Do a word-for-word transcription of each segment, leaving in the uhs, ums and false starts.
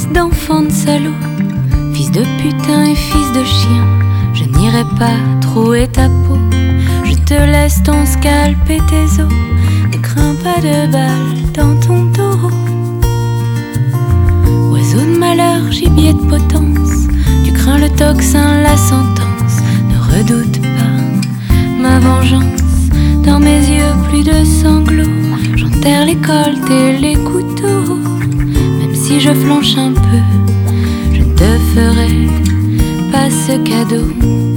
fils d'enfant de salaud, fils de putain et fils de chien, je n'irai pas trouer ta peau. Je te laisse ton scalp et tes os, ne crains pas de balles dans ton taureau. Oiseau de malheur, gibier de potence, tu crains le tocsin, la sentence. Ne redoute pas ma vengeance, dans mes yeux plus de sanglots. J'enterre les coltes et les couteaux. Même si je flanche un peu, je ne te ferai pas ce cadeau.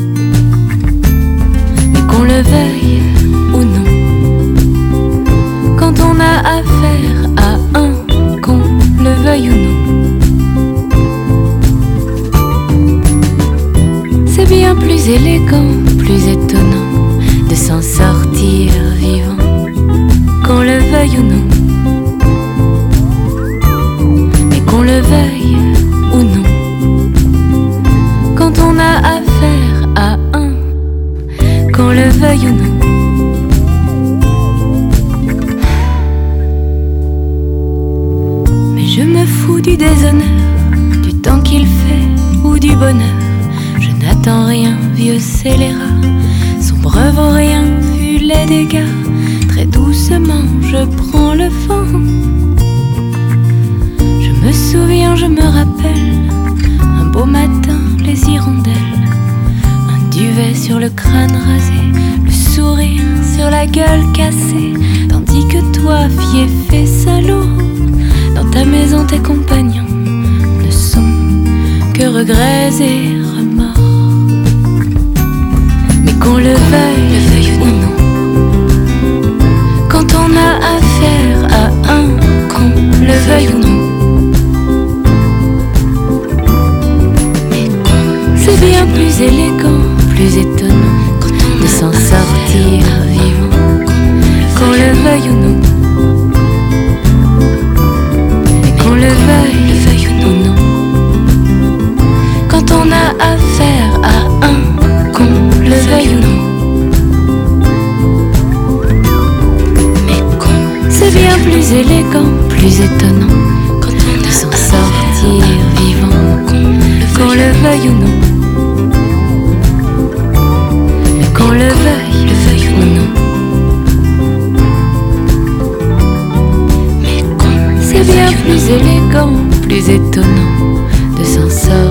Mais qu'on le veuille ou non, quand on a affaire à un, qu'on le veuille ou non, c'est bien plus élégant, plus étonnant de s'en sortir vivant, qu'on le veuille ou non. Mais qu'on le veuille ou non, quand on a affaire à un, qu'on le veuille ou non. Mais je me fous du déshonneur, du temps qu'il fait ou du bonheur. Je n'attends rien, vieux scélérat, sombre vaurien, vu les dégâts. Très doucement je prends le vent. Je me souviens, je me rappelle, un beau matin, les hirondelles, un duvet sur le crâne rasé, le sourire sur la gueule cassée. Tandis que toi, fiefé salaud, dans ta maison tes compagnons ne sont que regrets et remords. Mais qu'on le veuille, le veuille ou non, quand on a affaire à un, qu'on le veuille ou non, c'est bien plus élégant, plus étonnant de s'en sortir vivant, qu'on le veuille ou non. Et qu'on le veuille, le veuille ou non, quand on a affaire à un, qu'on le veuille ou non. C'est bien plus élégant, plus étonnant de s'en sortir vivant, qu'on le veuille ou non. Mais qu'on le veuille, le veuille ou non. C'est bien plus élégant, plus étonnant de s'en sortir